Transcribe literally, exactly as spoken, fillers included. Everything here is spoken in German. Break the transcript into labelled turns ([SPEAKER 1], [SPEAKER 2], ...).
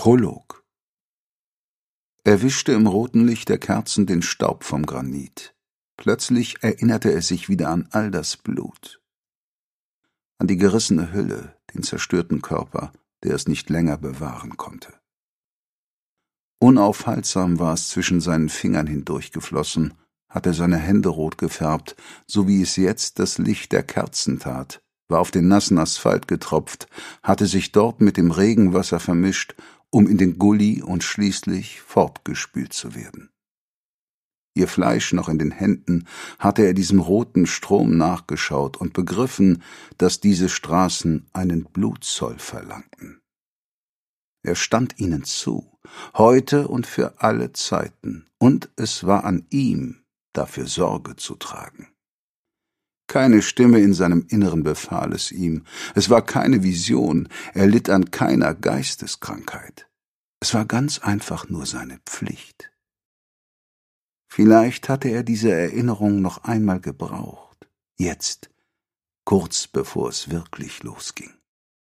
[SPEAKER 1] Prolog. Er wischte im roten Licht der Kerzen den Staub vom Granit. Plötzlich erinnerte er sich wieder an all das Blut. An die gerissene Hülle, den zerstörten Körper, der es nicht länger bewahren konnte. Unaufhaltsam war es zwischen seinen Fingern hindurchgeflossen, hatte seine Hände rot gefärbt, so wie es jetzt das Licht der Kerzen tat, war auf den nassen Asphalt getropft, hatte sich dort mit dem Regenwasser vermischt, um in den Gully und schließlich fortgespült zu werden. Ihr Fleisch noch in den Händen, hatte er diesem roten Strom nachgeschaut und begriffen, dass diese Straßen einen Blutzoll verlangten. Er stand ihnen zu, heute und für alle Zeiten, und es war an ihm, dafür Sorge zu tragen. Keine Stimme in seinem Inneren befahl es ihm, es war keine Vision, er litt an keiner Geisteskrankheit. Es war ganz einfach nur seine Pflicht. Vielleicht hatte er diese Erinnerung noch einmal gebraucht, jetzt, kurz bevor es wirklich losging.